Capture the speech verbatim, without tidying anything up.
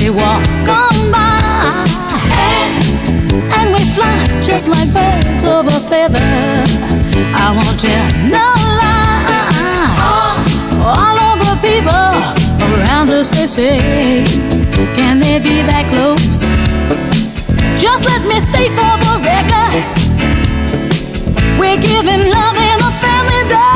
they walk on by, and, and we fly just like birds of a feather. I won't tell no lie. All of the people around us, they say, can they be that close? Just let me state for the record, we're giving love in a family dose.